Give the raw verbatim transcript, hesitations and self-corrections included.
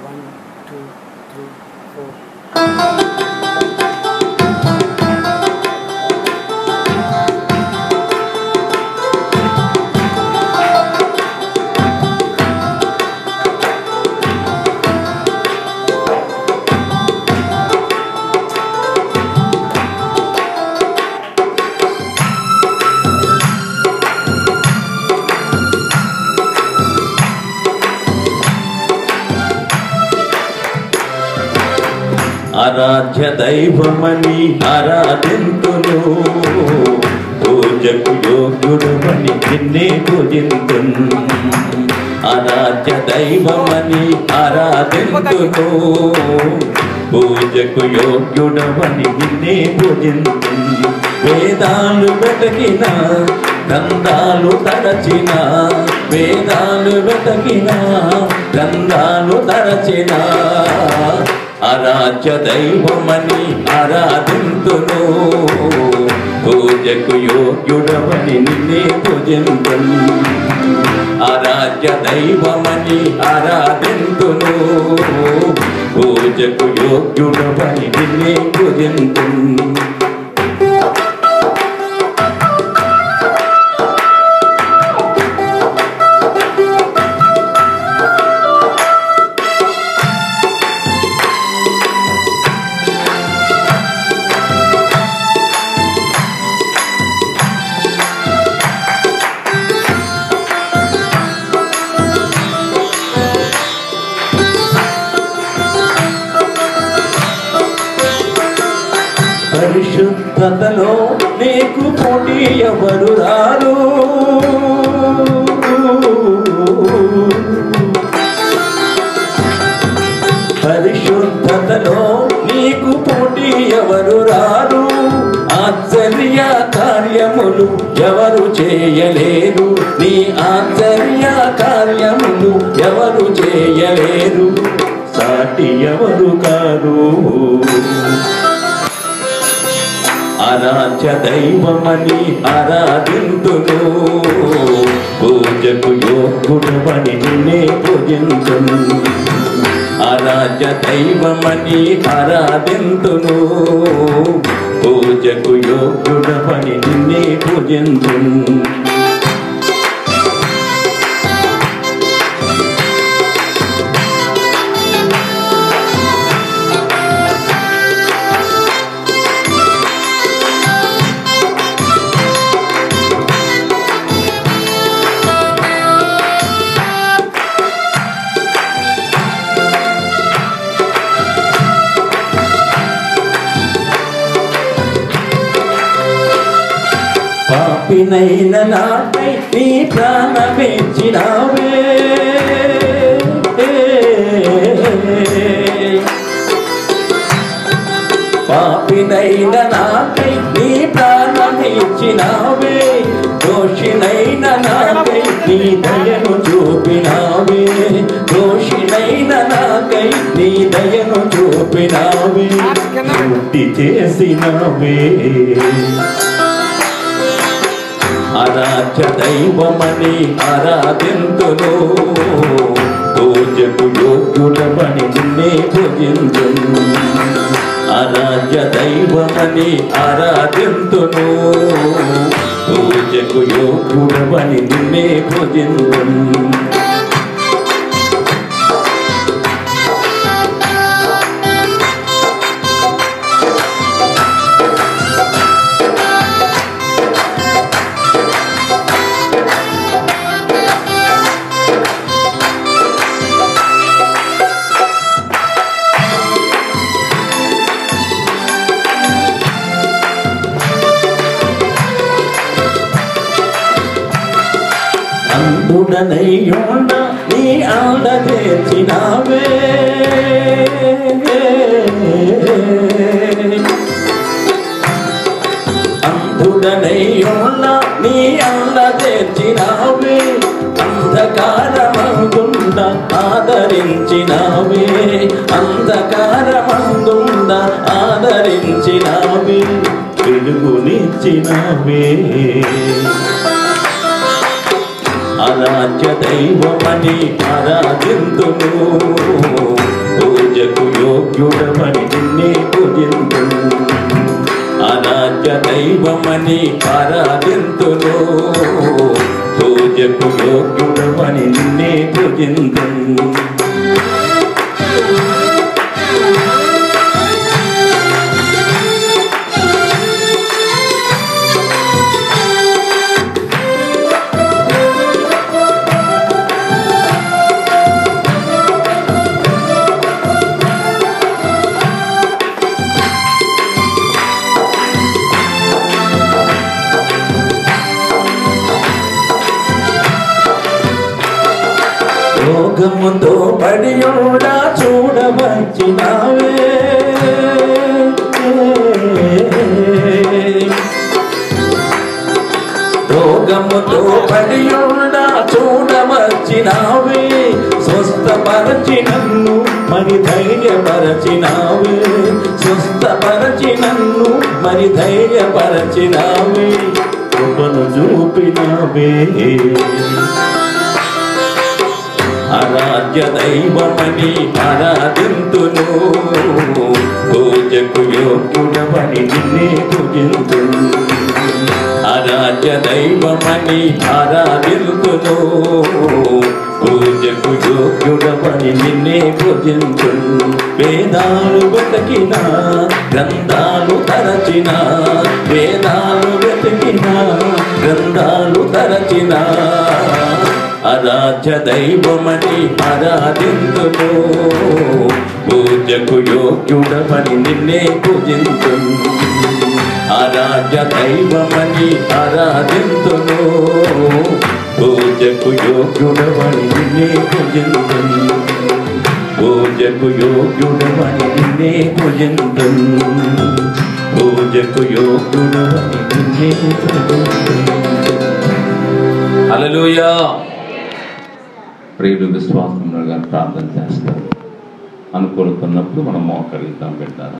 One two three four. ఆరాధ్య దైవమని ఆరాధింతును, పూజకు యోగ్యుడమని నిన్నే పూజింతును. ఆరాధ్య దైవమని ఆరాధింతును, పూజకు యోగ్యుడమని నిన్నే పూజింతును. వేదాలు వెతకిన గ్రంథాలు తరచిన, వేదాలు వెతకిన గ్రంథాలు తరచిన, ఆరాధ్య దైవమని ఆరాధింతును, పూజకు యోగ్యుడమని నిన్నే పూజింతును. ఆరాధ్య దైవమని ఆరాధింతును, పూజకు యోగ్యుడమని నిన్నే పూజింతును. పరిశుద్ధతలో నీకు పోటీ ఎవరు రారు, పరిశుద్ధతలో నీకు పోటీ ఎవరు రారు. ఆశ్చర్య కార్యములు ఎవరు చేయలేరు, నీ ఆశ్చర్య కార్యములు ఎవరు చేయలేరు, సాటి ఎవరు కారు. ఆరాధ్య దైవమని ఆరాధింతును, పూజకు యోగ్యుడమని నిన్నే పూజింతును. ఆరాధ్య దైవమని ఆరాధింతును, పూజకు యోగ్యుడమని నిన్నే పూజింతును. పాపినైన నాపై నీ ప్రాణమిచ్చినావే, పాపినైన నాపై నీ ప్రాణమిచ్చినావే, దోషినైన నాకై నీ దయను చూపినావే, దోషినైన నాకై నీ దయను చూపినావే, పూర్తి చేసినావే. ఆరాధ్య దైవమని ఆరాధింతును, పూజకు యోగ్యుడమని నిన్నే పూజింతును. ఆరాధ్య దైవమని ఆరాధింతును, పూజకు యోగ్యుడమని నిన్నే పూజింతును. అంధుడనయ్యుండ నీ ఆడ చేర్చినావే, అంధుడనయ్యుండ నీ ఆడ చేర్చినావే, అంధకారమందుండ ఆదరించినావే, అంధకారమందుండ ఆదరించినావే, వెలుగునిచ్చినావే. ఆరాధ్య దైవమని ఆరాధింతును, దైవమని ఆరాధింతును పూజకు యోగ్యుడవని నిన్నే పూజింతును రోగముతో పడియోడా చూడవచ్చినావే రోగముతో పడియోడా చూడవచ్చినావే స్వస్థపరచి నన్ను మరి ధైర్యపరచినావే స్వస్థపరచి నన్ను మరి ధైర్యపరచినావే కృపను చూపినావే ఆరాధ్య దైవమని ఆరాధింతును పూజకు యోగ్యుడవని నిన్నే పూజింతును ఆరాధ్య దైవమని ఆరాధింతును పూజకు యోగ్యుడవని నిన్నే పూజింతును వేదాలు వెతకిన గ్రంథాలు తరచిన వేదాలు వెతకిన గ్రంథాలు తరచిన ఆరాధ్య దైవమని ఆరాధింతును పూజకు యోగ్యుడవని నిన్నే పూజింతును ఆరాధ్య దైవమని ఆరాధింతును పూజకు యోగ్యుడవని నిన్నే పూజింతును పూజకు యోగ్యుడవని నిన్నే పూజింతును పూజకు యోగ్యుడవని నిన్నే పూజింతును. హల్లెలూయా. ప్రియులు విశ్వాసంగా ప్రార్థన చేస్తారు అనుకుంటున్నప్పుడు మనం మోకరిద్దాం పెట్టాలి.